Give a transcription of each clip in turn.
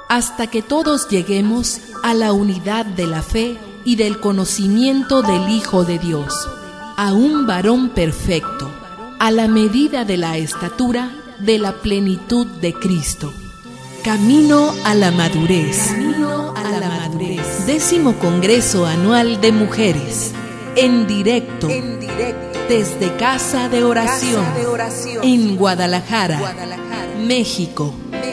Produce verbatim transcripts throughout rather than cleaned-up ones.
hasta que todos lleguemos a la unidad de la fe y del conocimiento del Hijo de Dios, a un varón perfecto, a la medida de la estatura de la plenitud de Cristo. Camino a la madurez. Camino a la madurez. Décimo Congreso Anual de Mujeres. En directo. En directo. Desde Casa de Oración. Casa de Oración. En Guadalajara, Guadalajara, México.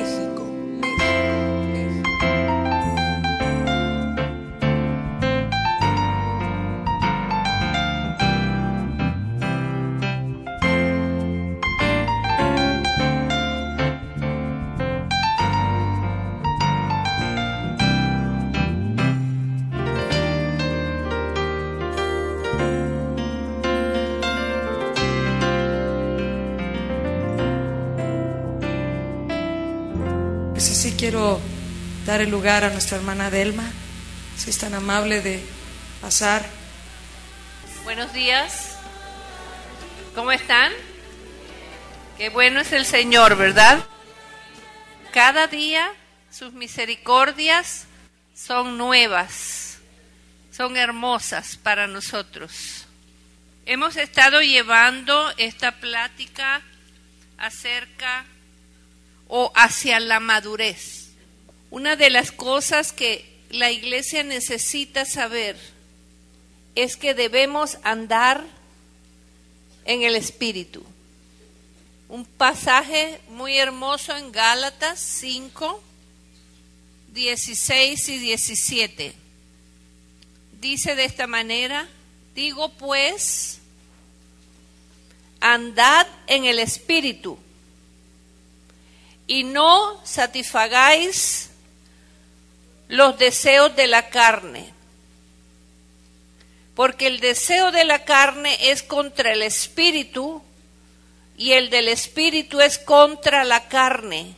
Quiero dar el lugar a nuestra hermana Delma, si es tan amable de pasar. Buenos días, ¿cómo están? Qué bueno es el Señor, ¿verdad? Cada día sus misericordias son nuevas, son hermosas para nosotros. Hemos estado llevando esta plática acerca o hacia la madurez. Una de las cosas que la iglesia necesita saber es que debemos andar en el Espíritu. Un pasaje muy hermoso en Gálatas cinco, dieciséis y diecisiete. Dice de esta manera: digo pues, andad en el Espíritu, y no satisfagáis los deseos de la carne, porque el deseo de la carne es contra el Espíritu, y el del Espíritu es contra la carne,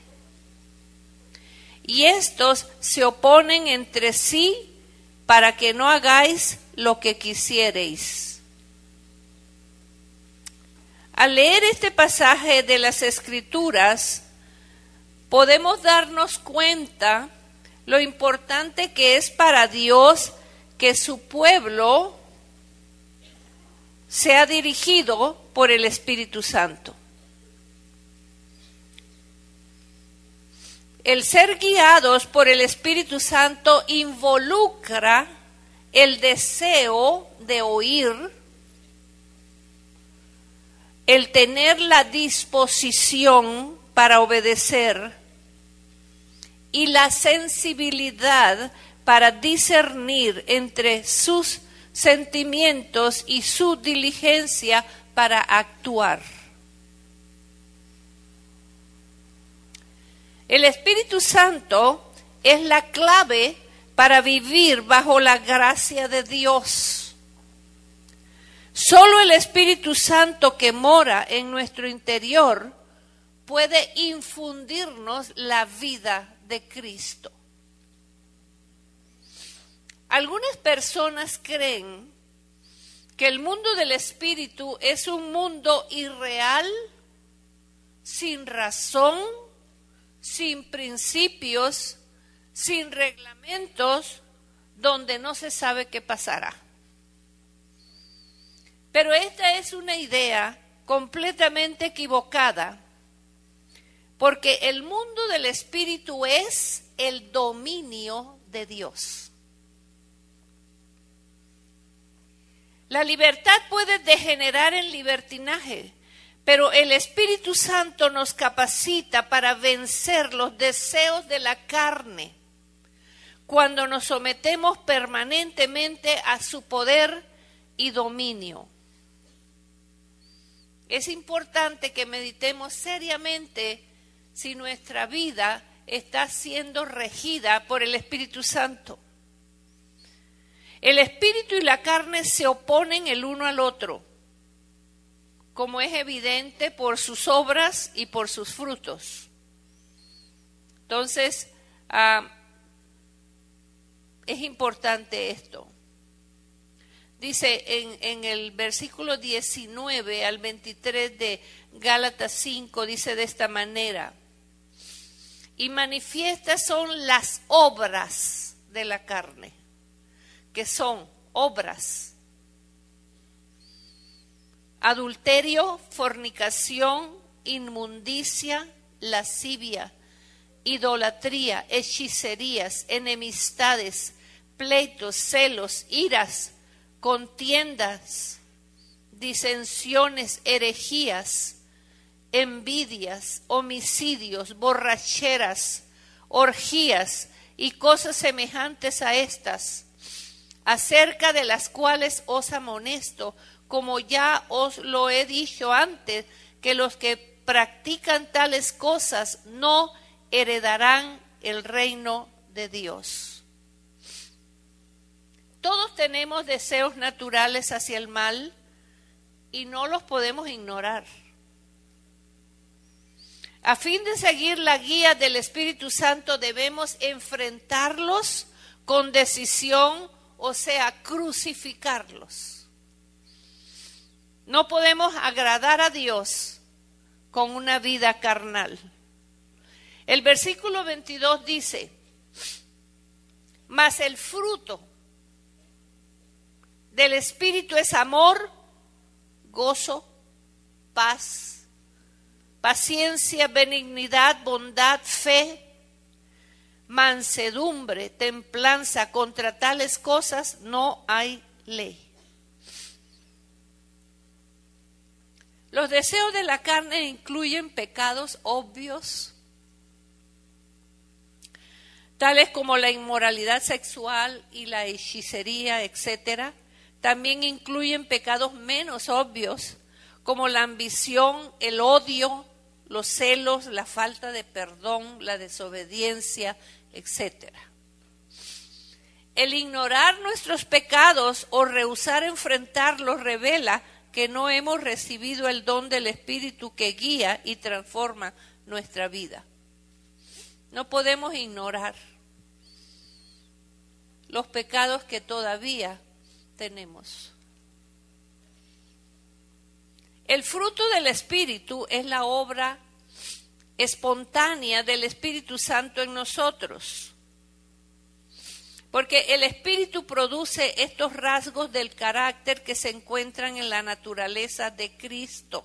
y estos se oponen entre sí para que no hagáis lo que quisiereis. Al leer este pasaje de las Escrituras, podemos darnos cuenta lo importante que es para Dios que su pueblo sea dirigido por el Espíritu Santo. El ser guiados por el Espíritu Santo involucra el deseo de oír, el tener la disposición para obedecer y la sensibilidad para discernir entre sus sentimientos y su diligencia para actuar. El Espíritu Santo es la clave para vivir bajo la gracia de Dios. Solo el Espíritu Santo que mora en nuestro interior puede infundirnos la vida de Cristo. Algunas personas creen que el mundo del Espíritu es un mundo irreal, sin razón, sin principios, sin reglamentos, donde no se sabe qué pasará. Pero esta es una idea completamente equivocada, porque el mundo del Espíritu es el dominio de Dios. La libertad puede degenerar en libertinaje, pero el Espíritu Santo nos capacita para vencer los deseos de la carne cuando nos sometemos permanentemente a su poder y dominio. Es importante que meditemos seriamente si nuestra vida está siendo regida por el Espíritu Santo. El Espíritu y la carne se oponen el uno al otro, como es evidente por sus obras y por sus frutos. Entonces, ah, es importante esto. Dice en, en el versículo diecinueve al veintitrés de Gálatas cinco, dice de esta manera: y manifiestas son las obras de la carne, que son obras: adulterio, fornicación, inmundicia, lascivia, idolatría, hechicerías, enemistades, pleitos, celos, iras, contiendas, disensiones, herejías, envidias, homicidios, borracheras, orgías y cosas semejantes a estas, acerca de las cuales os amonesto, como ya os lo he dicho antes, que los que practican tales cosas no heredarán el reino de Dios. Todos tenemos deseos naturales hacia el mal y no los podemos ignorar. A fin de seguir la guía del Espíritu Santo debemos enfrentarlos con decisión, o sea, crucificarlos. No podemos agradar a Dios con una vida carnal. El versículo veintidós dice: mas el fruto del Espíritu es amor, gozo, paz, paciencia, benignidad, bondad, fe, mansedumbre, templanza. Contra tales cosas no hay ley. Los deseos de la carne incluyen pecados obvios, tales como la inmoralidad sexual y la hechicería, etcétera. También incluyen pecados menos obvios, como la ambición, el odio, los celos, la falta de perdón, la desobediencia, etcétera. El ignorar nuestros pecados o rehusar enfrentarlos revela que no hemos recibido el don del Espíritu que guía y transforma nuestra vida. No podemos ignorar los pecados que todavía tenemos. El fruto del Espíritu es la obra espontánea del Espíritu Santo en nosotros, porque el Espíritu produce estos rasgos del carácter que se encuentran en la naturaleza de Cristo.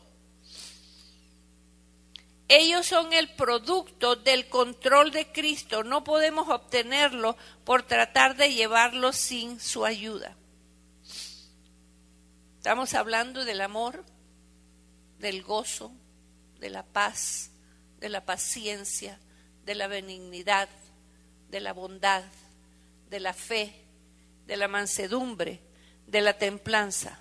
Ellos son el producto del control de Cristo. No podemos obtenerlo por tratar de llevarlo sin su ayuda. Estamos hablando del amor, del gozo, de la paz, de la paciencia, de la benignidad, de la bondad, de la fe, de la mansedumbre, de la templanza.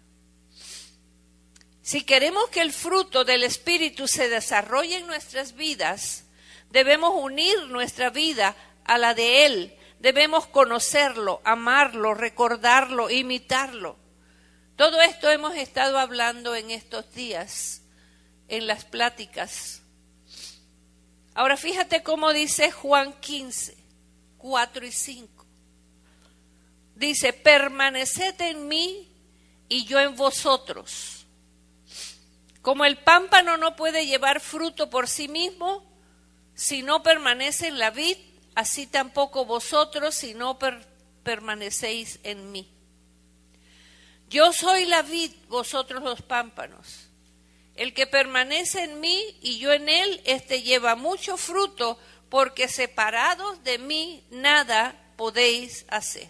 Si queremos que el fruto del Espíritu se desarrolle en nuestras vidas, debemos unir nuestra vida a la de Él. Debemos conocerlo, amarlo, recordarlo, imitarlo. Todo esto hemos estado hablando en estos días, en las pláticas. Ahora fíjate cómo dice Juan quince, cuatro y cinco. Dice: permaneced en mí y yo en vosotros. Como el pámpano no puede llevar fruto por sí mismo si no permanece en la vid, así tampoco vosotros si no per- permanecéis en mí. Yo soy la vid, vosotros los pámpanos. El que permanece en mí y yo en él, éste lleva mucho fruto, porque separados de mí nada podéis hacer.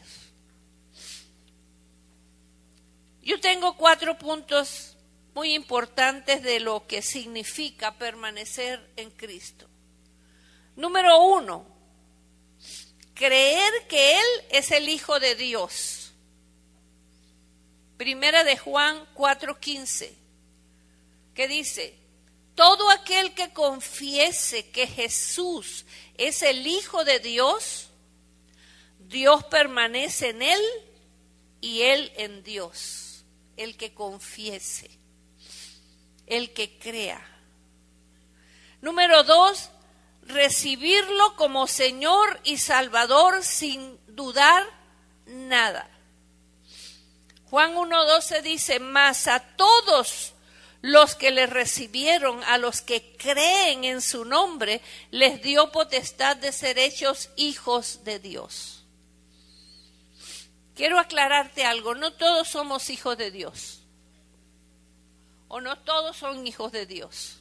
Yo tengo cuatro puntos muy importantes de lo que significa permanecer en Cristo. Número uno, creer que Él es el Hijo de Dios. Primera de Juan cuatro quince, que dice: todo aquel que confiese que Jesús es el Hijo de Dios, Dios permanece en él y él en Dios. El que confiese, el que crea. Número dos, recibirlo como Señor y Salvador sin dudar nada. Juan uno doce dice: mas a todos los que le recibieron, a los que creen en su nombre, les dio potestad de ser hechos hijos de Dios. Quiero aclararte algo, no todos somos hijos de Dios, o no todos son hijos de Dios.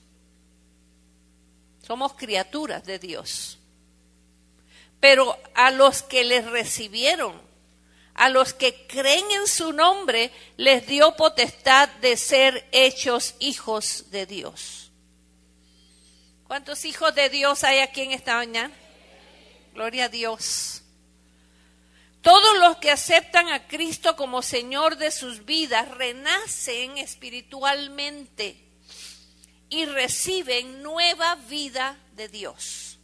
Somos criaturas de Dios. Pero a los que les recibieron, a los que creen en su nombre, les dio potestad de ser hechos hijos de Dios. ¿Cuántos hijos de Dios hay aquí en esta mañana? Gloria a Dios. Todos los que aceptan a Cristo como Señor de sus vidas renacen espiritualmente y reciben nueva vida de Dios.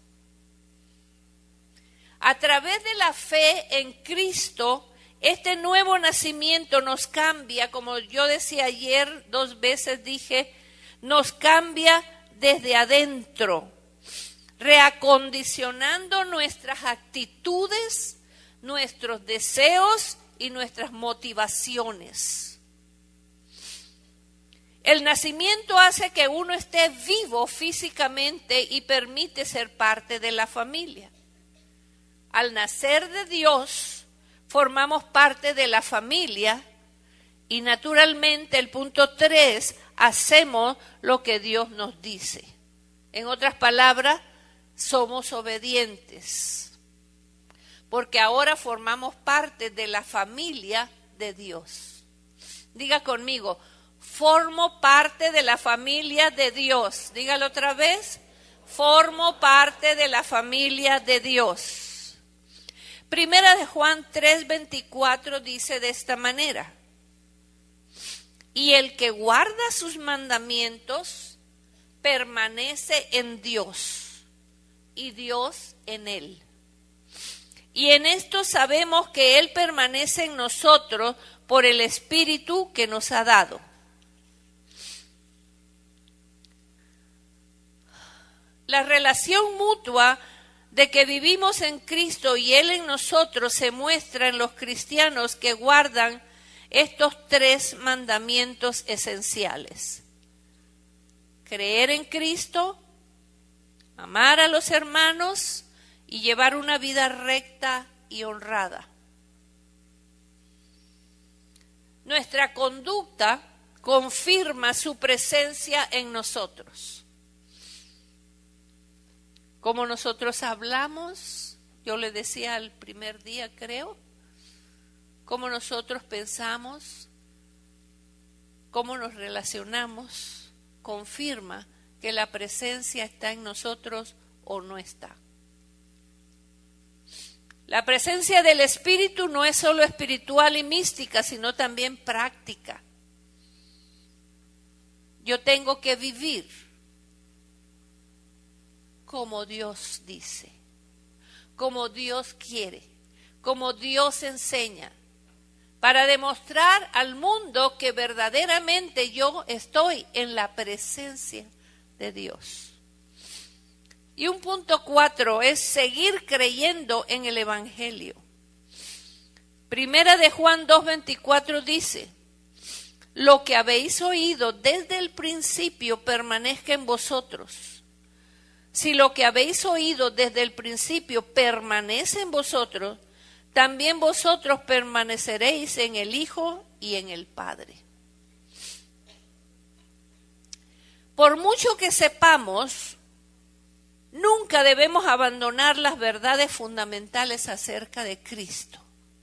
A través de la fe en Cristo, este nuevo nacimiento nos cambia, como yo decía ayer, dos veces dije, nos cambia desde adentro, reacondicionando nuestras actitudes, nuestros deseos y nuestras motivaciones. El nacimiento hace que uno esté vivo físicamente y permite ser parte de la familia. Al nacer de Dios, formamos parte de la familia y naturalmente el punto tres, hacemos lo que Dios nos dice. En otras palabras, somos obedientes, porque ahora formamos parte de la familia de Dios. Diga conmigo, formo parte de la familia de Dios. Dígalo otra vez, formo parte de la familia de Dios. Primera de Juan tres veinticuatro dice de esta manera: y el que guarda sus mandamientos permanece en Dios y Dios en él. Y en esto sabemos que Él permanece en nosotros por el Espíritu que nos ha dado. La relación mutua de que vivimos en Cristo y Él en nosotros se muestra en los cristianos que guardan estos tres mandamientos esenciales: creer en Cristo, amar a los hermanos y llevar una vida recta y honrada. Nuestra conducta confirma su presencia en nosotros. Como nosotros hablamos, yo le decía el primer día, creo, cómo nosotros pensamos, cómo nos relacionamos, confirma que la presencia está en nosotros o no está. La presencia del Espíritu no es solo espiritual y mística, sino también práctica. Yo tengo que vivir como Dios dice, como Dios quiere, como Dios enseña, para demostrar al mundo que verdaderamente yo estoy en la presencia de Dios. Y un punto cuatro es seguir creyendo en el Evangelio. Primera de Juan dos veinticuatro dice: lo que habéis oído desde el principio permanezca en vosotros. Si lo que habéis oído desde el principio permanece en vosotros, también vosotros permaneceréis en el Hijo y en el Padre. Por mucho que sepamos, nunca debemos abandonar las verdades fundamentales acerca de Cristo.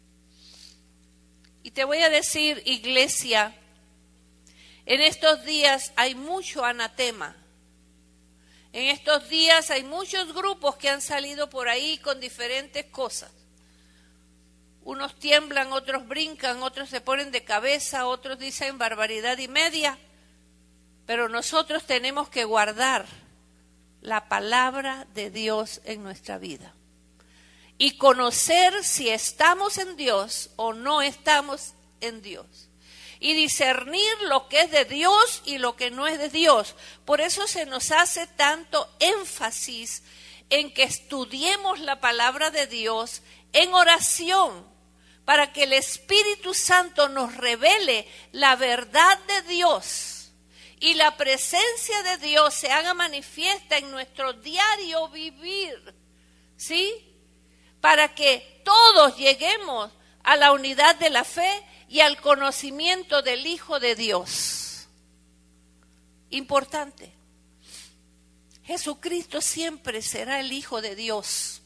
Y te voy a decir, iglesia, en estos días hay mucho anatema. En estos días hay muchos grupos que han salido por ahí con diferentes cosas. Unos tiemblan, otros brincan, otros se ponen de cabeza, otros dicen barbaridad y media. Pero nosotros tenemos que guardar la palabra de Dios en nuestra vida y conocer si estamos en Dios o no estamos en Dios y discernir lo que es de Dios y lo que no es de Dios. Por eso se nos hace tanto énfasis en que estudiemos la palabra de Dios en oración para que el Espíritu Santo nos revele la verdad de Dios y la presencia de Dios se haga manifiesta en nuestro diario vivir, ¿sí? Para que todos lleguemos a la unidad de la fe y al conocimiento del Hijo de Dios. Importante. Jesucristo siempre será el Hijo de Dios.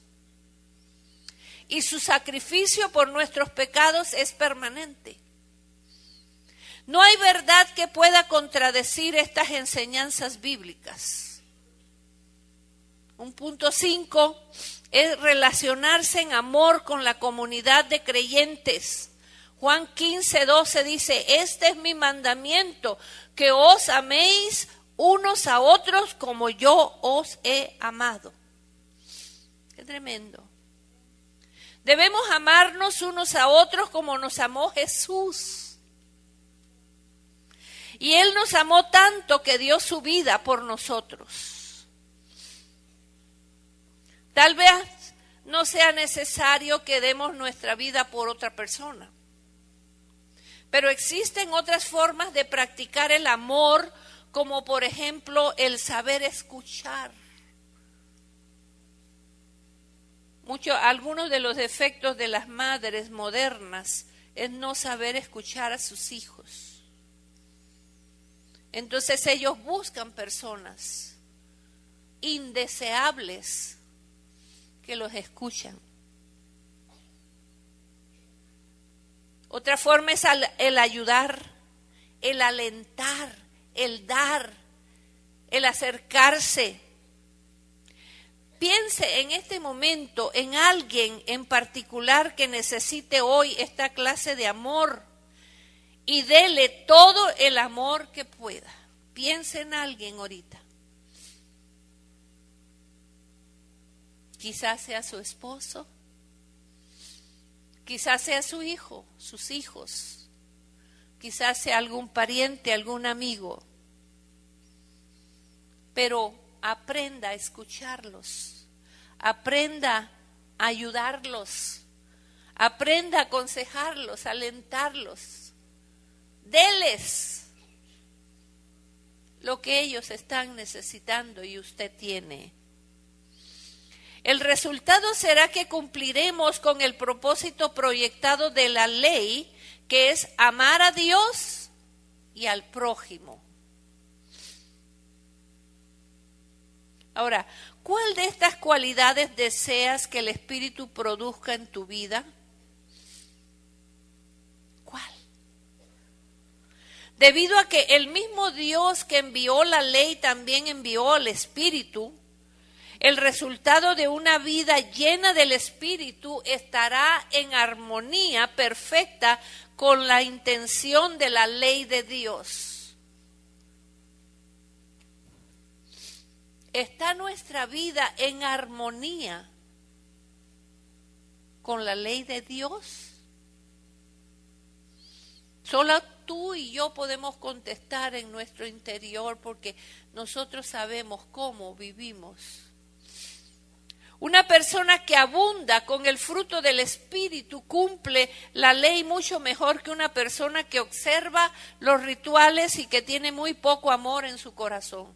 Y su sacrificio por nuestros pecados es permanente. No hay verdad que pueda contradecir estas enseñanzas bíblicas. Un punto cinco es relacionarse en amor con la comunidad de creyentes. Juan quince, doce dice, este es mi mandamiento, que os améis unos a otros como yo os he amado. Qué tremendo. Debemos amarnos unos a otros como nos amó Jesús. Y Él nos amó tanto que dio su vida por nosotros. Tal vez no sea necesario que demos nuestra vida por otra persona. Pero existen otras formas de practicar el amor, como por ejemplo el saber escuchar. Mucho, algunos de los defectos de las madres modernas es no saber escuchar a sus hijos. Entonces ellos buscan personas indeseables que los escuchan. Otra forma es el ayudar, el alentar, el dar, el acercarse. Piense en este momento en alguien en particular que necesite hoy esta clase de amor y dele todo el amor que pueda. Piense en alguien ahorita. Quizás sea su esposo, quizás sea su hijo, sus hijos, quizás sea algún pariente, algún amigo. Pero aprenda a escucharlos, aprenda a ayudarlos, aprenda a aconsejarlos, a alentarlos. Deles lo que ellos están necesitando y usted tiene. El resultado será que cumpliremos con el propósito proyectado de la ley, que es amar a Dios y al prójimo. Ahora, ¿cuál de estas cualidades deseas que el Espíritu produzca en tu vida? ¿Cuál? Debido a que el mismo Dios que envió la ley también envió al Espíritu, el resultado de una vida llena del Espíritu estará en armonía perfecta con la intención de la ley de Dios. ¿Está nuestra vida en armonía con la ley de Dios? Solo tú y yo podemos contestar en nuestro interior porque nosotros sabemos cómo vivimos. Una persona que abunda con el fruto del Espíritu cumple la ley mucho mejor que una persona que observa los rituales y que tiene muy poco amor en su corazón.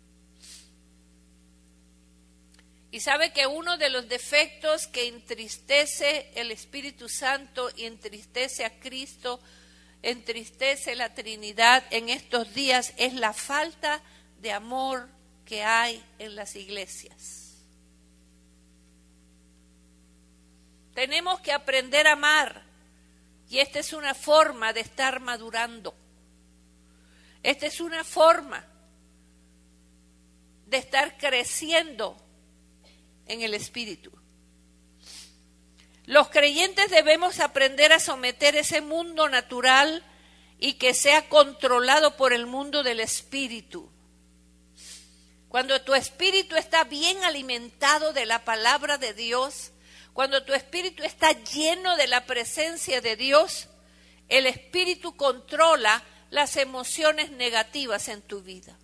Y sabe que uno de los defectos que entristece el Espíritu Santo y entristece a Cristo, entristece la Trinidad en estos días es la falta de amor que hay en las iglesias. Tenemos que aprender a amar y esta es una forma de estar madurando. Esta es una forma de estar creciendo en el Espíritu. Los creyentes debemos aprender a someter ese mundo natural y que sea controlado por el mundo del Espíritu. Cuando tu espíritu está bien alimentado de la palabra de Dios, cuando tu espíritu está lleno de la presencia de Dios, el Espíritu controla las emociones negativas en tu vida.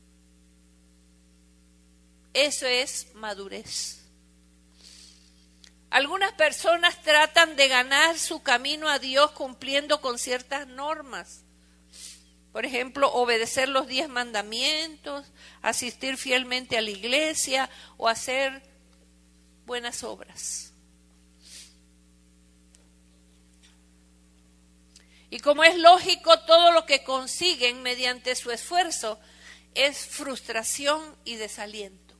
Eso es madurez. Algunas personas tratan de ganar su camino a Dios cumpliendo con ciertas normas. Por ejemplo, obedecer los diez mandamientos, asistir fielmente a la iglesia o hacer buenas obras. Y como es lógico, todo lo que consiguen mediante su esfuerzo es frustración y desaliento.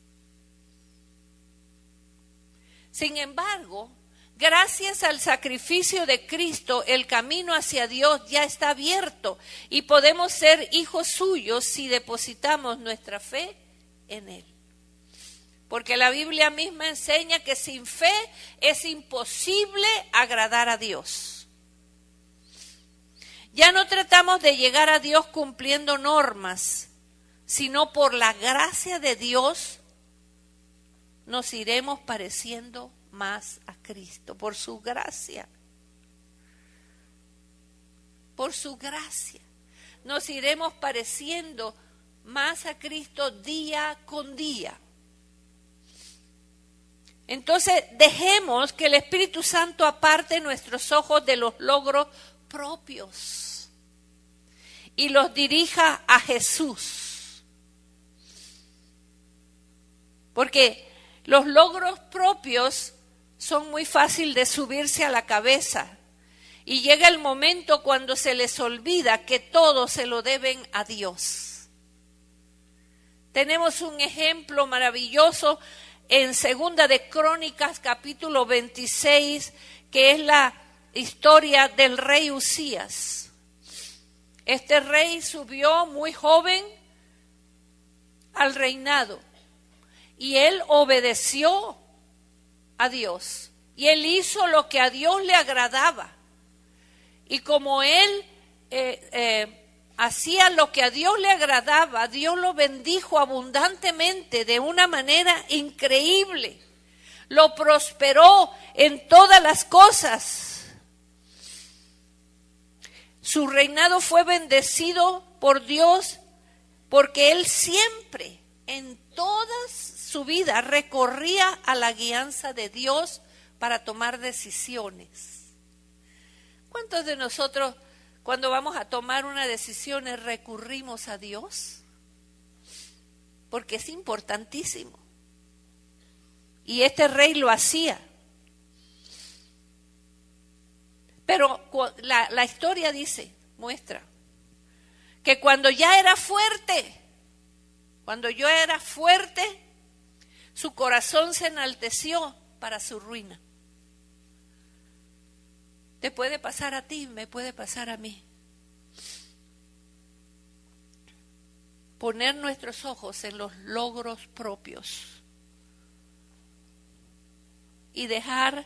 Sin embargo, gracias al sacrificio de Cristo, el camino hacia Dios ya está abierto y podemos ser hijos suyos si depositamos nuestra fe en Él. Porque la Biblia misma enseña que sin fe es imposible agradar a Dios. Ya no tratamos de llegar a Dios cumpliendo normas, sino por la gracia de Dios nos iremos pareciendo más a Cristo, por su gracia. Por su gracia. Nos iremos pareciendo más a Cristo día con día. Entonces, dejemos que el Espíritu Santo aparte nuestros ojos de los logros propios y los dirija a Jesús. Porque los logros propios son muy fácil de subirse a la cabeza y llega el momento cuando se les olvida que todo se lo deben a Dios. Tenemos un ejemplo maravilloso en Segunda de Crónicas, capítulo veintiséis, que es la historia del rey Usías. Este rey subió muy joven al reinado y él obedeció a Dios y él hizo lo que a Dios le agradaba. Y como él eh, eh, hacía lo que a Dios le agradaba, Dios lo bendijo abundantemente de una manera increíble. Lo prosperó en todas las cosas. Su reinado fue bendecido por Dios porque él siempre, en toda su vida, recorría a la guianza de Dios para tomar decisiones. ¿Cuántos de nosotros, cuando vamos a tomar una decisión, recurrimos a Dios? Porque es importantísimo. Y este rey lo hacía. Pero la, la historia dice, muestra, que cuando ya era fuerte, cuando yo era fuerte, su corazón se enalteció para su ruina. Te puede pasar a ti, me puede pasar a mí. Poner nuestros ojos en los logros propios y dejar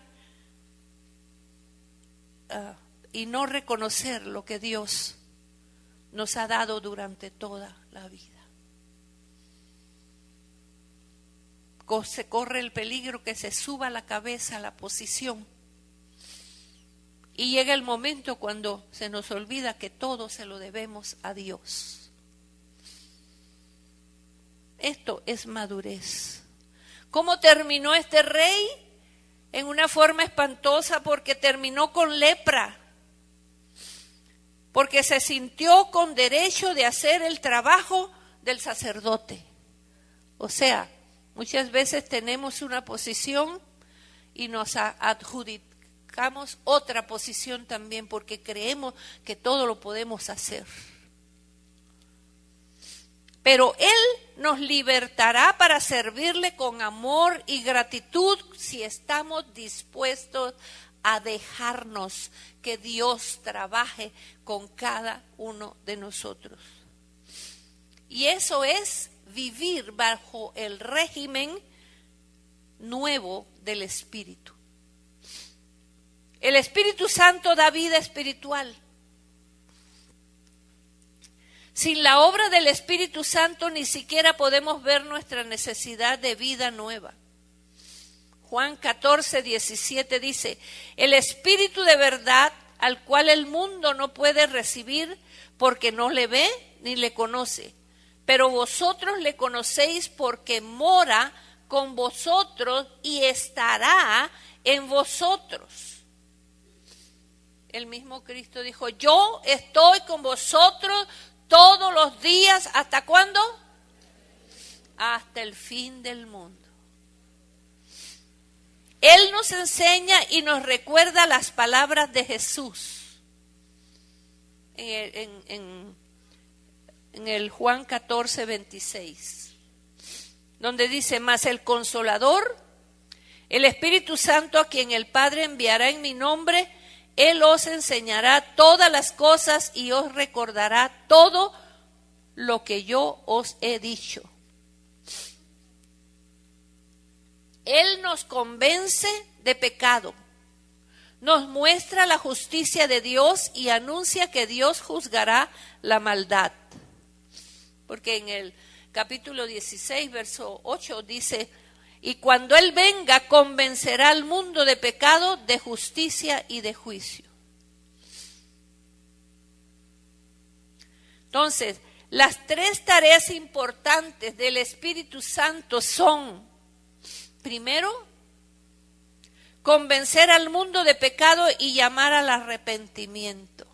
uh, y no reconocer lo que Dios nos ha dado durante toda la vida. Se corre el peligro que se suba la cabeza a la posición. Y llega el momento cuando se nos olvida que todo se lo debemos a Dios. Esto es madurez. ¿Cómo terminó este rey? En una forma espantosa, porque terminó con lepra. Porque se sintió con derecho de hacer el trabajo del sacerdote. O sea, muchas veces tenemos una posición y nos adjudicamos otra posición también porque creemos que todo lo podemos hacer. Pero Él nos libertará para servirle con amor y gratitud si estamos dispuestos a dejarnos que Dios trabaje con cada uno de nosotros. Y eso es vivir bajo el régimen nuevo del Espíritu. El Espíritu Santo da vida espiritual. Sin la obra del Espíritu Santo ni siquiera podemos ver nuestra necesidad de vida nueva. Juan catorce, diecisiete dice, el Espíritu de verdad al cual el mundo no puede recibir porque no le ve ni le conoce. Pero vosotros le conocéis porque mora con vosotros y estará en vosotros. El mismo Cristo dijo, yo estoy con vosotros todos los días. ¿Hasta cuándo? Hasta el fin del mundo. Él nos enseña y nos recuerda las palabras de Jesús. En el, en, en, en el Juan catorce, veintiséis. Donde dice, mas el Consolador, el Espíritu Santo, a quien el Padre enviará en mi nombre, Él os enseñará todas las cosas y os recordará todo lo que yo os he dicho. Él nos convence de pecado, nos muestra la justicia de Dios y anuncia que Dios juzgará la maldad. Porque en el capítulo dieciséis, verso ocho dice, y cuando Él venga convencerá al mundo de pecado, de justicia y de juicio. Entonces, las tres tareas importantes del Espíritu Santo son, primero, convencer al mundo de pecado y llamar al arrepentimiento.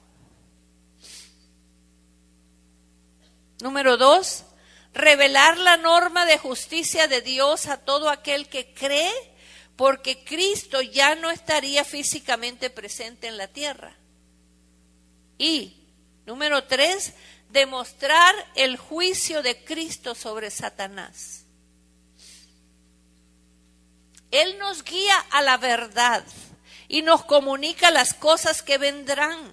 Número dos, revelar la norma de justicia de Dios a todo aquel que cree, porque Cristo ya no estaría físicamente presente en la tierra. Y, número tres, demostrar el juicio de Cristo sobre Satanás. Él nos guía a la verdad y nos comunica las cosas que vendrán.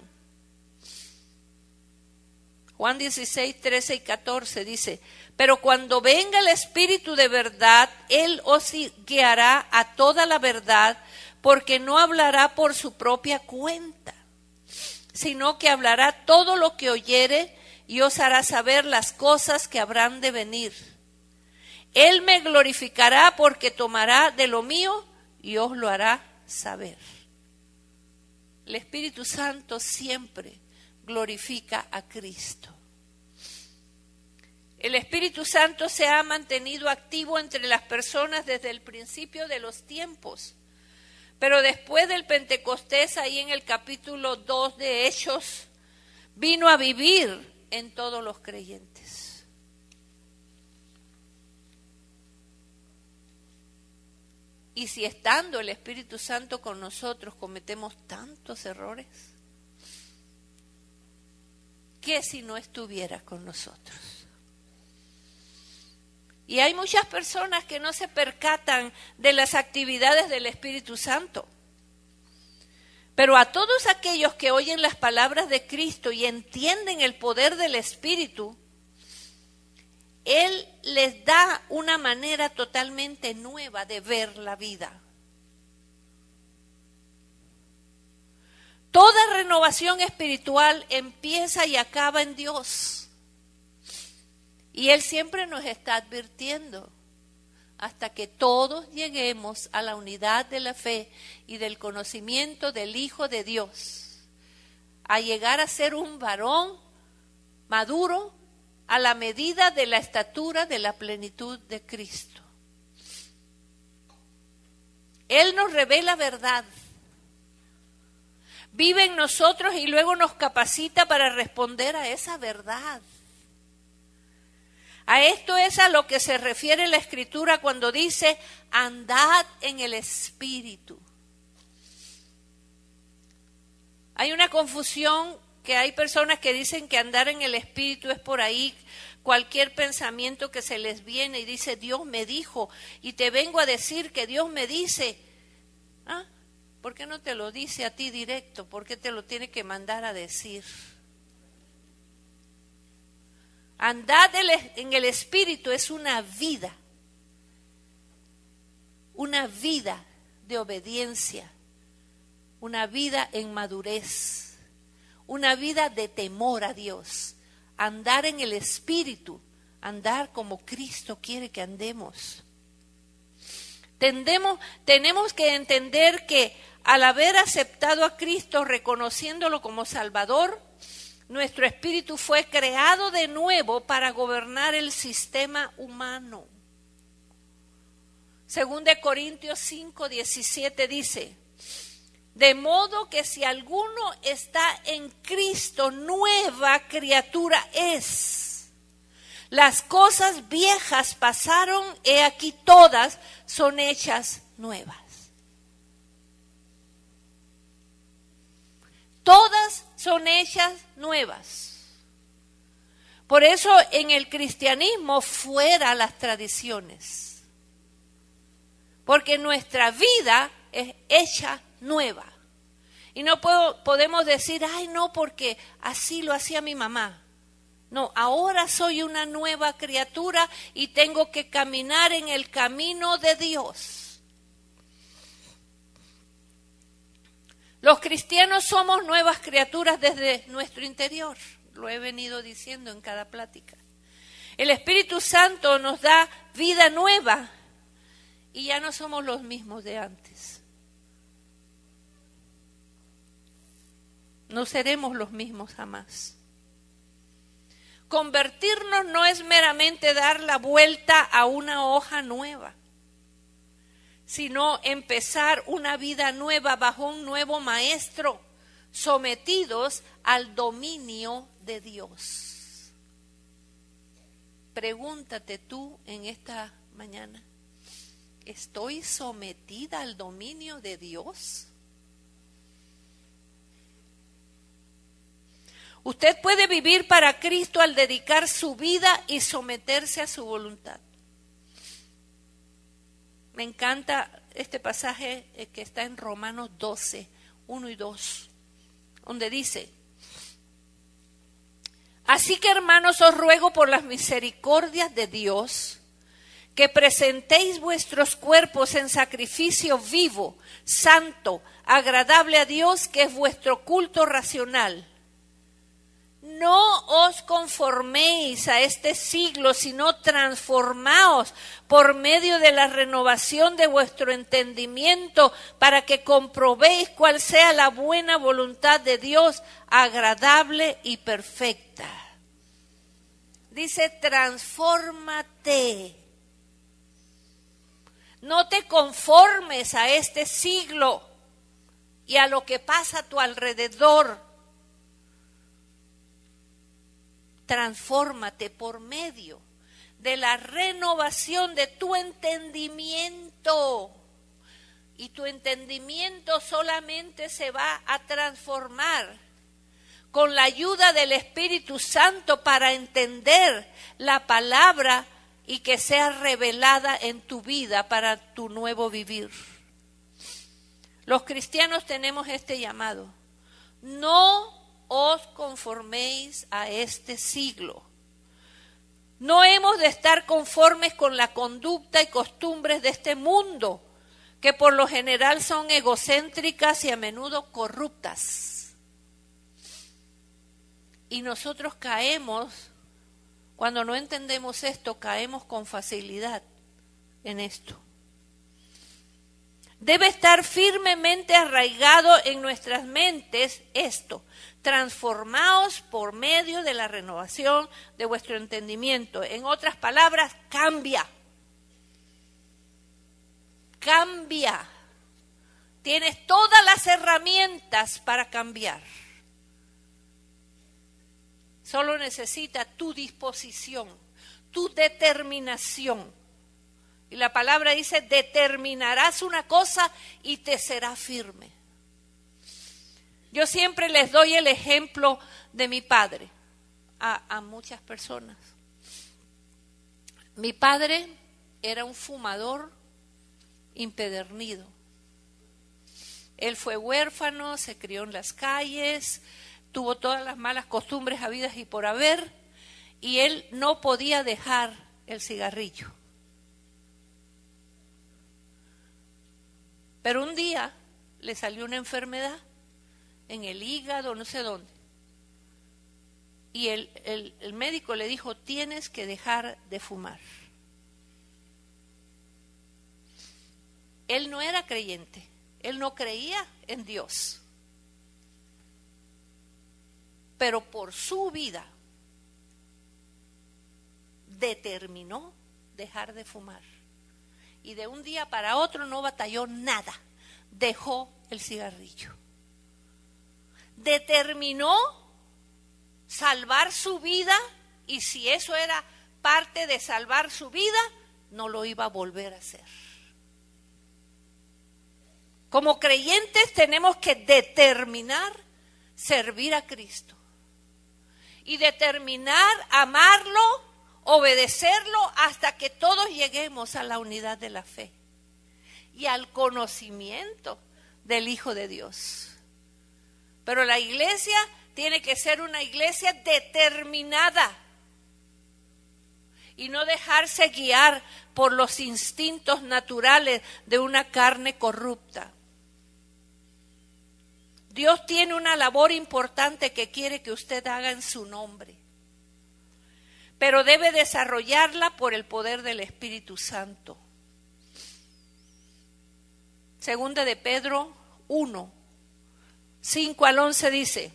Juan dieciséis, trece y catorce dice, pero cuando venga el Espíritu de verdad, Él os guiará a toda la verdad, porque no hablará por su propia cuenta, sino que hablará todo lo que oyere y os hará saber las cosas que habrán de venir. Él me glorificará porque tomará de lo mío y os lo hará saber. El Espíritu Santo siempre glorifica a Cristo. El Espíritu Santo se ha mantenido activo entre las personas desde el principio de los tiempos. Pero después del Pentecostés, ahí en el capítulo dos de Hechos, vino a vivir en todos los creyentes. Y si estando el Espíritu Santo con nosotros cometemos tantos errores, ¿qué si no estuviera con nosotros? Y hay muchas personas que no se percatan de las actividades del Espíritu Santo. Pero a todos aquellos que oyen las palabras de Cristo y entienden el poder del Espíritu, Él les da una manera totalmente nueva de ver la vida. Toda renovación espiritual empieza y acaba en Dios. Y Él siempre nos está advirtiendo, hasta que todos lleguemos a la unidad de la fe y del conocimiento del Hijo de Dios, a llegar a ser un varón maduro a la medida de la estatura de la plenitud de Cristo. Él nos revela verdad, vive en nosotros y luego nos capacita para responder a esa verdad. A esto es a lo que se refiere la Escritura cuando dice, andad en el Espíritu. Hay una confusión, que hay personas que dicen que andar en el Espíritu es por ahí cualquier pensamiento que se les viene y dice, Dios me dijo, y te vengo a decir que Dios me dice. ¿Ah? ¿Por qué no te lo dice a ti directo? ¿Por qué te lo tiene que mandar a decir? Andad en el Espíritu es una vida, una vida de obediencia, una vida en madurez, una vida de temor a Dios. Andar en el Espíritu, andar como Cristo quiere que andemos. Tendemos, tenemos que entender que al haber aceptado a Cristo, reconociéndolo como Salvador, nuestro espíritu fue creado de nuevo para gobernar el sistema humano. Según de Corintios cinco, diecisiete dice, De modo que si alguno está en Cristo, nueva criatura es. Las cosas viejas pasaron, he aquí todas son hechas nuevas. Todas son hechas nuevas. Por eso en el cristianismo fuera las tradiciones. Porque nuestra vida es hecha nueva. Y no puedo, podemos decir, ay no, porque así lo hacía mi mamá. No, ahora soy una nueva criatura y tengo que caminar en el camino de Dios. Los cristianos somos nuevas criaturas desde nuestro interior. Lo he venido diciendo en cada plática. El Espíritu Santo nos da vida nueva y ya no somos los mismos de antes. No seremos los mismos jamás. Convertirnos no es meramente dar la vuelta a una hoja nueva, sino empezar una vida nueva bajo un nuevo maestro, sometidos al dominio de Dios. Pregúntate tú en esta mañana, ¿estoy sometida al dominio de Dios? Usted puede vivir para Cristo al dedicar su vida y someterse a su voluntad. Me encanta este pasaje que está en Romanos doce, uno y dos, donde dice: así que, hermanos, os ruego por las misericordias de Dios que presentéis vuestros cuerpos en sacrificio vivo, santo, agradable a Dios, que es vuestro culto racional. No os conforméis a este siglo, sino transformaos por medio de la renovación de vuestro entendimiento, para que comprobéis cuál sea la buena voluntad de Dios, agradable y perfecta. Dice, transfórmate. No te conformes a este siglo y a lo que pasa a tu alrededor. Transfórmate por medio de la renovación de tu entendimiento. Y tu entendimiento solamente se va a transformar con la ayuda del Espíritu Santo para entender la palabra y que sea revelada en tu vida para tu nuevo vivir. Los cristianos tenemos este llamado. No os conforméis a este siglo. No hemos de estar conformes con la conducta y costumbres de este mundo, que por lo general son egocéntricas y a menudo corruptas. Y nosotros caemos, cuando no entendemos esto, caemos con facilidad en esto. Debe estar firmemente arraigado en nuestras mentes esto: transformaos por medio de la renovación de vuestro entendimiento. En otras palabras, cambia. Cambia. Tienes todas las herramientas para cambiar. Solo necesita tu disposición, tu determinación. Y la palabra dice, determinarás una cosa y te será firme. Yo siempre les doy el ejemplo de mi padre a, a muchas personas. Mi padre era un fumador impedernido. Él fue huérfano, se crió en las calles, tuvo todas las malas costumbres habidas y por haber, y él no podía dejar el cigarrillo. Pero un día le salió una enfermedad en el hígado, no sé dónde. Y el, el, el médico le dijo, tienes que dejar de fumar. Él no era creyente, él no creía en Dios. Pero por su vida determinó dejar de fumar. Y de un día para otro no batalló nada. dejó el cigarrillo. Determinó salvar su vida, y si eso era parte de salvar su vida, no lo iba a volver a hacer. Como creyentes tenemos que determinar servir a Cristo y determinar amarlo, obedecerlo hasta que todos lleguemos a la unidad de la fe y al conocimiento del Hijo de Dios. Pero la iglesia tiene que ser una iglesia determinada y no dejarse guiar por los instintos naturales de una carne corrupta. Dios tiene una labor importante que quiere que usted haga en su nombre, pero debe desarrollarla por el poder del Espíritu Santo. Segunda de Pedro uno, cinco al once dice: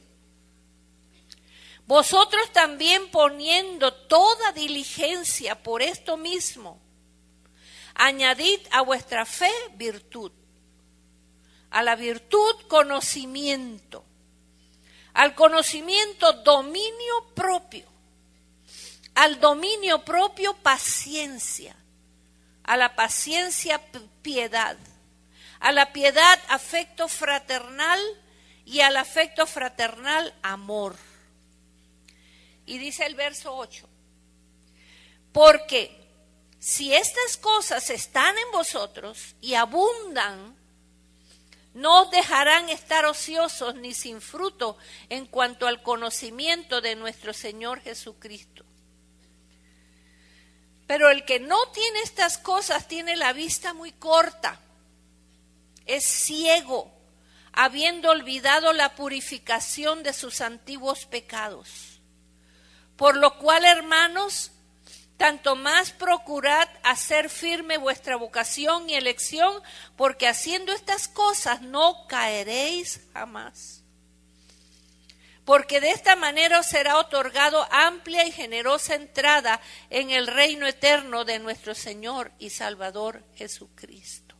vosotros también, poniendo toda diligencia por esto mismo, añadid a vuestra fe virtud, a la virtud conocimiento, al conocimiento dominio propio, al dominio propio paciencia, a la paciencia piedad, a la piedad afecto fraternal y al afecto fraternal amor. Y dice el verso ocho: porque si estas cosas están en vosotros y abundan, no os dejarán estar ociosos ni sin fruto en cuanto al conocimiento de nuestro Señor Jesucristo. Pero el que no tiene estas cosas tiene la vista muy corta, es ciego, habiendo olvidado la purificación de sus antiguos pecados. Por lo cual, hermanos, tanto más procurad hacer firme vuestra vocación y elección, porque haciendo estas cosas no caeréis jamás. Porque de esta manera os será otorgado amplia y generosa entrada en el reino eterno de nuestro Señor y Salvador Jesucristo.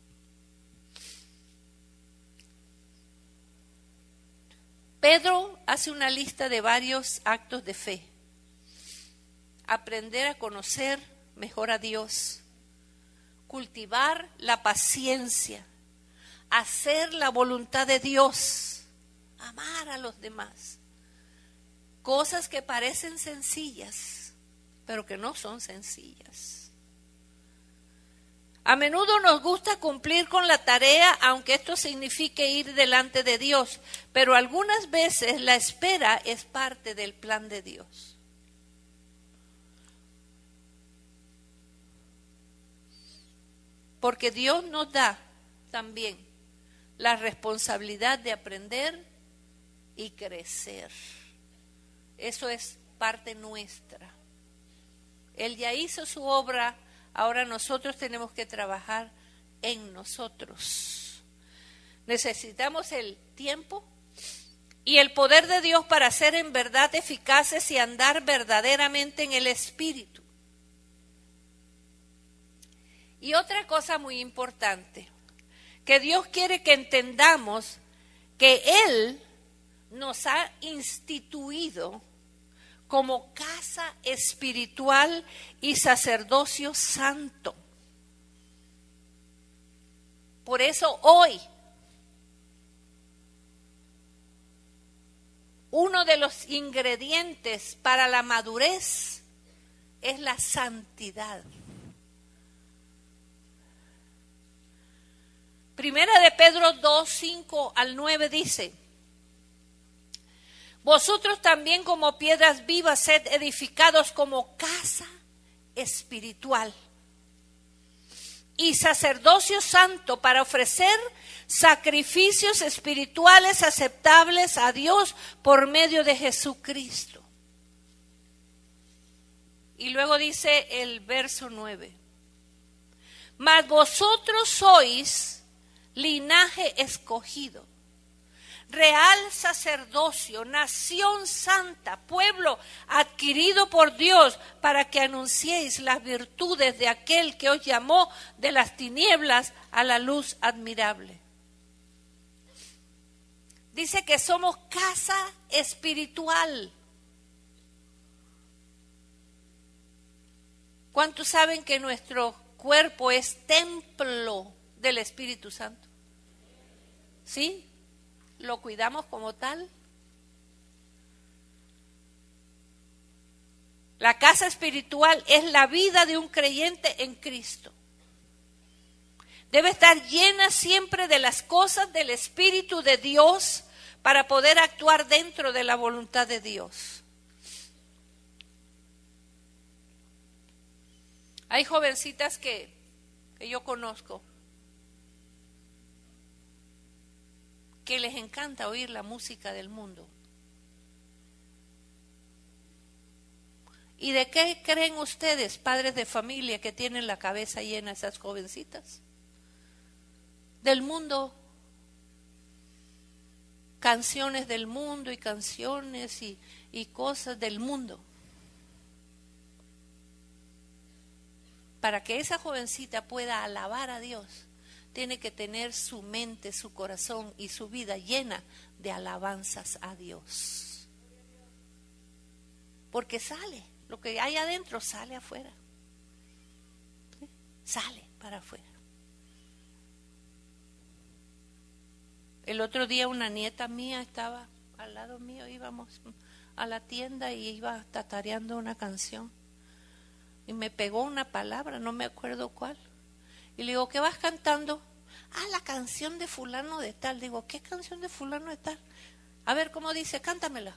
Pedro hace una lista de varios actos de fe. Aprender a conocer mejor a Dios, cultivar la paciencia, hacer la voluntad de Dios, amar a los demás. Cosas que parecen sencillas, pero que no son sencillas. A menudo nos gusta cumplir con la tarea, aunque esto signifique ir delante de Dios, pero algunas veces la espera es parte del plan de Dios. Porque Dios nos da también la responsabilidad de aprender y crecer. Eso es parte nuestra. Él ya hizo su obra, ahora nosotros tenemos que trabajar en nosotros. Necesitamos el tiempo y el poder de Dios para ser en verdad eficaces y andar verdaderamente en el Espíritu. Y otra cosa muy importante, que Dios quiere que entendamos que Él nos ha instituido como casa espiritual y sacerdocio santo. Por eso hoy, uno de los ingredientes para la madurez es la santidad. Primera de Pedro dos, cinco al nueve dice: vosotros también como piedras vivas sed edificados como casa espiritual y sacerdocio santo para ofrecer sacrificios espirituales aceptables a Dios por medio de Jesucristo. Y luego dice el verso nueve: mas vosotros sois linaje escogido, real sacerdocio, nación santa, pueblo adquirido por Dios, para que anunciéis las virtudes de aquel que os llamó de las tinieblas a la luz admirable. dice que somos casa espiritual. ¿Cuántos saben que nuestro cuerpo es templo del Espíritu Santo? ¿Sí? ¿Lo cuidamos como tal? La casa espiritual es la vida de un creyente en Cristo. Debe estar llena siempre de las cosas del Espíritu de Dios para poder actuar dentro de la voluntad de Dios. Hay jovencitas que, que yo conozco que les encanta oír la música del mundo. ¿Y de qué creen ustedes, padres de familia, que tienen la cabeza llena esas jovencitas? Del mundo. Canciones del mundo y canciones y, y cosas del mundo. Para que esa jovencita pueda alabar a Dios, tiene que tener su mente, su corazón y su vida llena de alabanzas a Dios. Porque sale, lo que hay adentro sale afuera. ¿Sí? Sale para afuera. El otro día una nieta mía estaba al lado mío, íbamos a la tienda y iba tatareando una canción. Y me pegó una palabra, no me acuerdo cuál. Y le digo, ¿qué vas cantando? Ah, la canción de fulano de tal. Digo, ¿qué canción de fulano de tal? A ver, ¿cómo dice? Cántamela.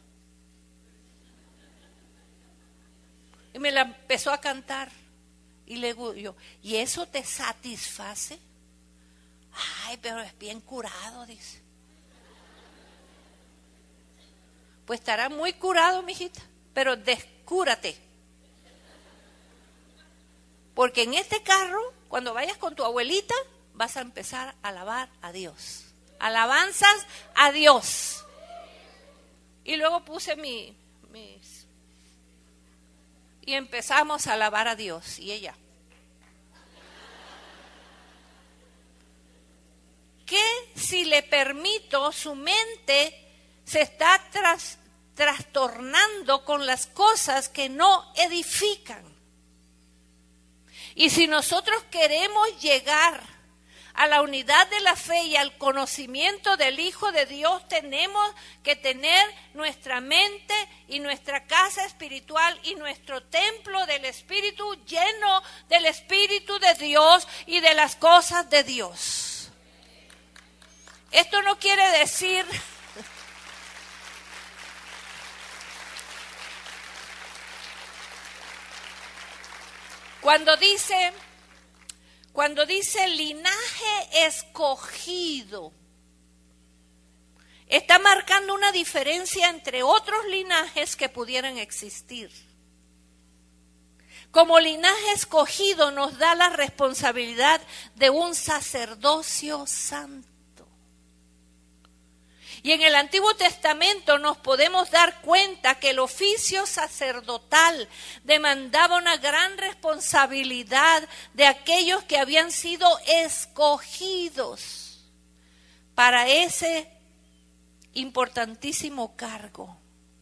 Y me la empezó a cantar. Y le digo yo, ¿y eso te satisface? Ay, pero es bien curado, dice. Pues estará muy curado, mijita, pero descúrate. Porque en este carro, cuando vayas con tu abuelita, vas a empezar a alabar a Dios. Alabanzas a Dios. Y luego puse mi, mis... Y empezamos a alabar a Dios. Y ella. Que si le permito, su mente se está tras, trastornando con las cosas que no edifican. Y si nosotros queremos llegar a la unidad de la fe y al conocimiento del Hijo de Dios, tenemos que tener nuestra mente y nuestra casa espiritual y nuestro templo del Espíritu lleno del Espíritu de Dios y de las cosas de Dios. Esto no quiere decir... Cuando dice, cuando dice linaje escogido, está marcando una diferencia entre otros linajes que pudieran existir. Como linaje escogido nos da la responsabilidad de un sacerdocio santo. Y en el Antiguo Testamento nos podemos dar cuenta que el oficio sacerdotal demandaba una gran responsabilidad de aquellos que habían sido escogidos para ese importantísimo cargo.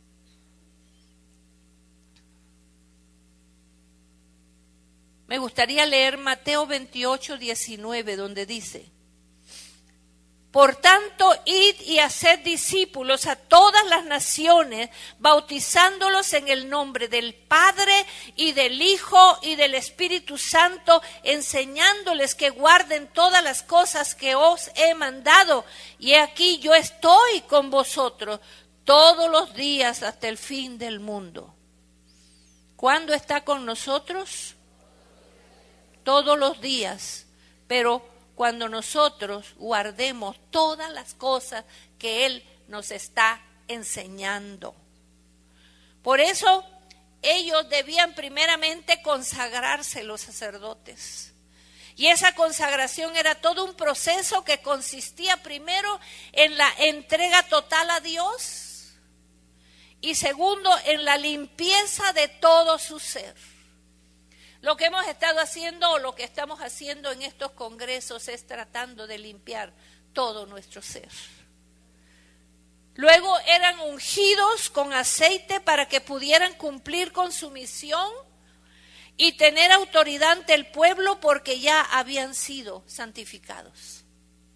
Me gustaría leer Mateo veintiocho, diecinueve, donde dice: por tanto, id y haced discípulos a todas las naciones, bautizándolos en el nombre del Padre y del Hijo y del Espíritu Santo, enseñándoles que guarden todas las cosas que os he mandado. Y he aquí yo estoy con vosotros todos los días hasta el fin del mundo. ¿Cuándo está con nosotros? Todos los días, pero cuando nosotros guardemos todas las cosas que Él nos está enseñando. Por eso ellos debían primeramente consagrarse, los sacerdotes. Y esa consagración era todo un proceso que consistía primero en la entrega total a Dios y segundo en la limpieza de todo su ser. Lo que hemos estado haciendo o lo que estamos haciendo en estos congresos es tratando de limpiar todo nuestro ser. Luego eran ungidos con aceite para que pudieran cumplir con su misión y tener autoridad ante el pueblo porque ya habían sido santificados.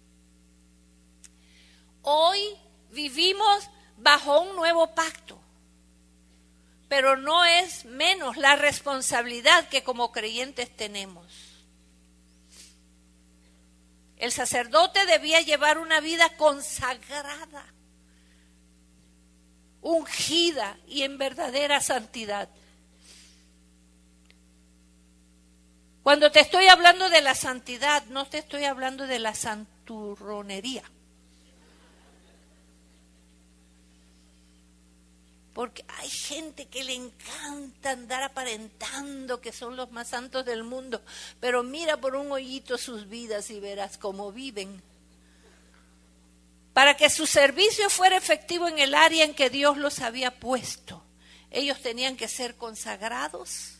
Hoy vivimos bajo un nuevo pacto, pero no es menos la responsabilidad que como creyentes tenemos. El sacerdote debía llevar una vida consagrada, ungida y en verdadera santidad. Cuando te estoy hablando de la santidad, no te estoy hablando de la santurronería. Porque hay gente que le encanta andar aparentando que son los más santos del mundo, pero mira por un hoyito sus vidas y verás cómo viven. Para que su servicio fuera efectivo en el área en que Dios los había puesto, ellos tenían que ser consagrados,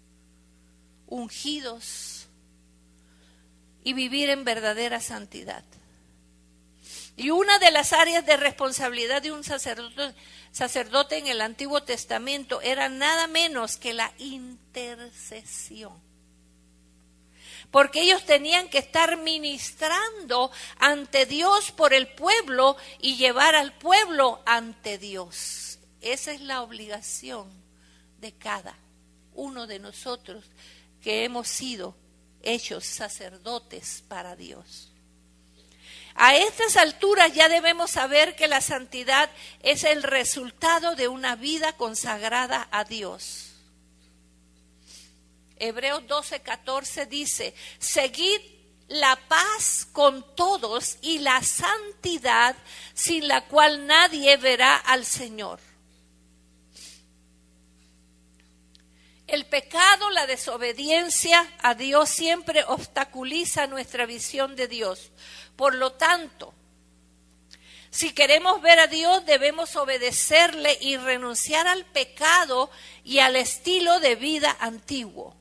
ungidos y vivir en verdadera santidad. Y una de las áreas de responsabilidad de un sacerdote, sacerdote en el Antiguo Testamento era nada menos que la intercesión. Porque ellos tenían que estar ministrando ante Dios por el pueblo y llevar al pueblo ante Dios. Esa es la obligación de cada uno de nosotros que hemos sido hechos sacerdotes para Dios. A estas alturas ya debemos saber que la santidad es el resultado de una vida consagrada a Dios. Hebreos doce, catorce dice, seguid la paz con todos y la santidad sin la cual nadie verá al Señor. El pecado, la desobediencia a Dios siempre obstaculiza nuestra visión de Dios. Por lo tanto, si queremos ver a Dios, debemos obedecerle y renunciar al pecado y al estilo de vida antiguo.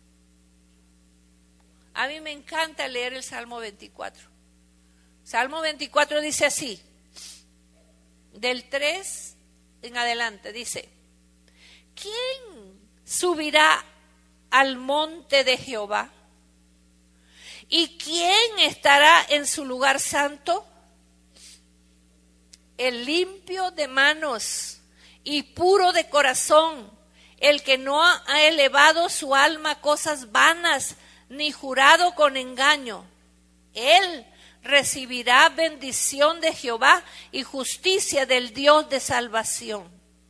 A mí me encanta leer el Salmo veinticuatro. Salmo veinticuatro dice así, del tres en adelante, dice, ¿quién subirá al monte de Jehová? ¿Y quién estará en su lugar santo? El limpio de manos y puro de corazón, el que no ha elevado su alma a cosas vanas, ni jurado con engaño. Él recibirá bendición de Jehová y justicia del Dios de salvación.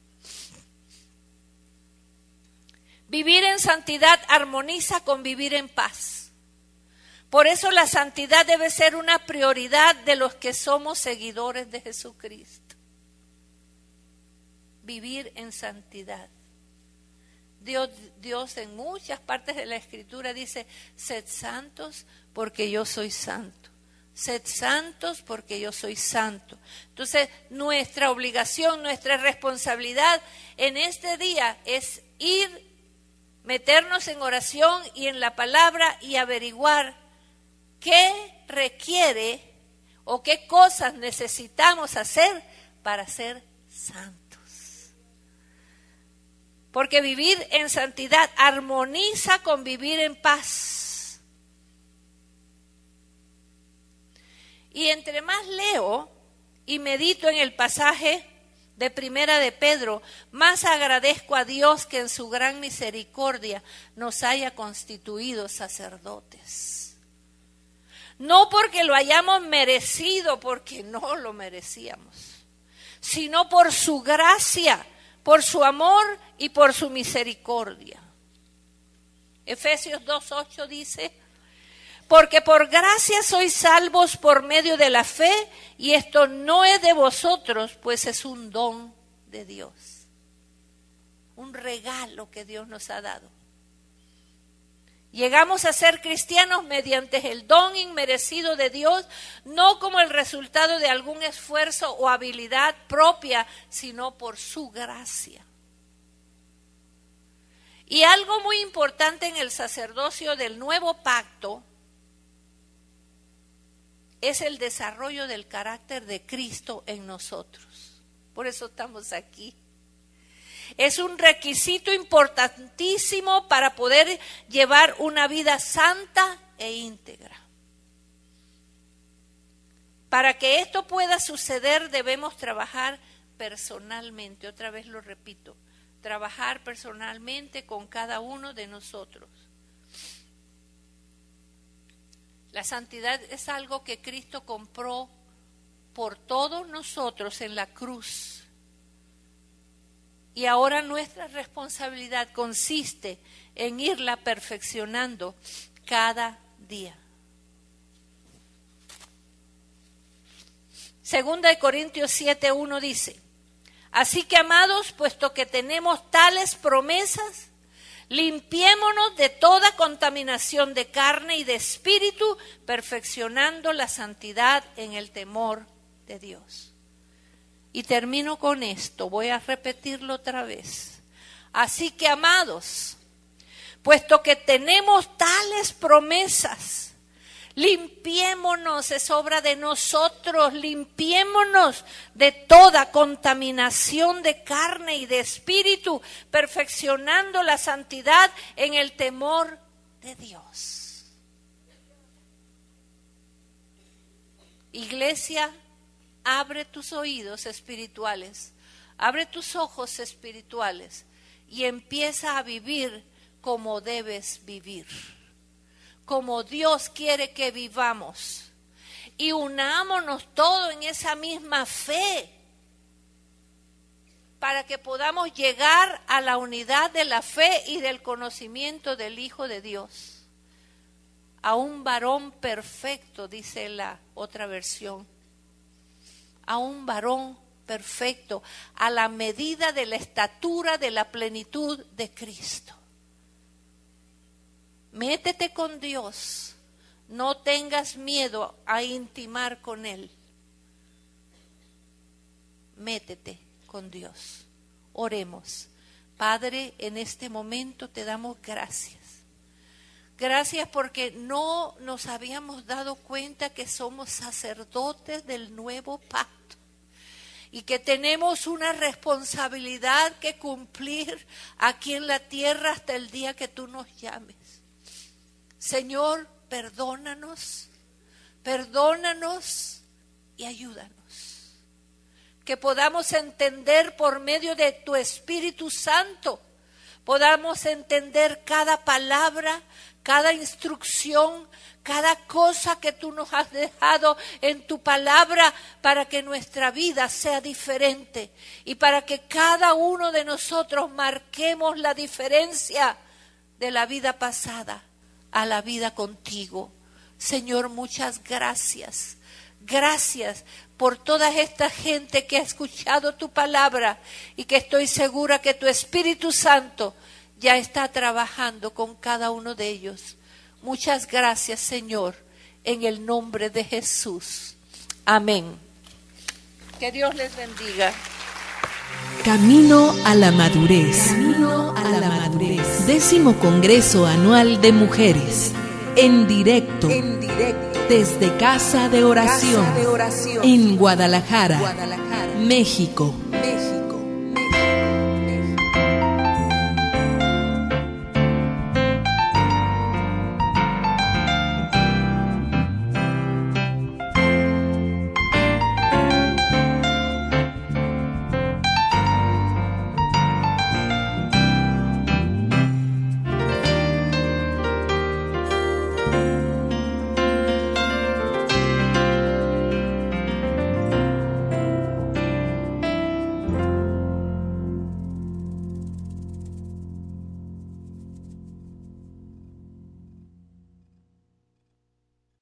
Vivir en santidad armoniza con vivir en paz. Por eso la santidad debe ser una prioridad de los que somos seguidores de Jesucristo. Vivir en santidad. Dios, Dios en muchas partes de la Escritura dice, sed santos porque yo soy santo. Sed santos porque yo soy santo. Entonces, nuestra obligación, nuestra responsabilidad en este día es ir, meternos en oración y en la palabra y averiguar qué requiere o qué cosas necesitamos hacer para ser santos. Porque vivir en santidad armoniza con vivir en paz. Y entre más leo y medito en el pasaje de Primera de Pedro, más agradezco a Dios que en su gran misericordia nos haya constituido sacerdotes. No porque lo hayamos merecido, porque no lo merecíamos, sino por su gracia, por su amor y por su misericordia. Efesios dos ocho dice, porque por gracia sois salvos por medio de la fe, y esto no es de vosotros, pues es un don de Dios. Un regalo que Dios nos ha dado. Llegamos a ser cristianos mediante el don inmerecido de Dios, no como el resultado de algún esfuerzo o habilidad propia, sino por su gracia. Y algo muy importante en el sacerdocio del nuevo pacto es el desarrollo del carácter de Cristo en nosotros. por eso estamos aquí. Es un requisito importantísimo para poder llevar una vida santa e íntegra. Para que esto pueda suceder debemos trabajar personalmente, otra vez lo repito, trabajar personalmente con cada uno de nosotros. La santidad es algo que Cristo compró por todos nosotros en la cruz. Y ahora nuestra responsabilidad consiste en irla perfeccionando cada día. Segunda de Corintios siete uno dice: así que, amados, puesto que tenemos tales promesas, limpiémonos de toda contaminación de carne y de espíritu, perfeccionando la santidad en el temor de Dios. Y termino con esto, voy a repetirlo otra vez. Así que, amados, puesto que tenemos tales promesas, limpiémonos, es obra de nosotros, limpiémonos de toda contaminación de carne y de espíritu, perfeccionando la santidad en el temor de Dios. Iglesia, abre tus oídos espirituales, abre tus ojos espirituales y empieza a vivir como debes vivir, como Dios quiere que vivamos. Y unámonos todos en esa misma fe para que podamos llegar a la unidad de la fe y del conocimiento del Hijo de Dios. A un varón perfecto, dice la otra versión. A un varón perfecto, a la medida de la estatura de la plenitud de Cristo. Métete con Dios, no tengas miedo a intimar con Él. Métete con Dios. Oremos. Padre, en este momento te damos gracias. Gracias porque no nos habíamos dado cuenta que somos sacerdotes del nuevo pacto y que tenemos una responsabilidad que cumplir aquí en la tierra hasta el día que tú nos llames. Señor, perdónanos, perdónanos y ayúdanos. Que podamos entender por medio de tu Espíritu Santo, podamos entender cada palabra, cada instrucción, cada cosa que tú nos has dejado en tu palabra para que nuestra vida sea diferente y para que cada uno de nosotros marquemos la diferencia de la vida pasada a la vida contigo. Señor, muchas gracias. Gracias por toda esta gente que ha escuchado tu palabra y que estoy segura que tu Espíritu Santo ya está trabajando con cada uno de ellos. Muchas gracias, Señor, en el nombre de Jesús. Amén. Que Dios les bendiga. Camino a la madurez. Camino a la madurez. Décimo Congreso Anual de Mujeres. En directo. En directo. Desde Casa de Oración. Casa de Oración. En Guadalajara, Guadalajara, México.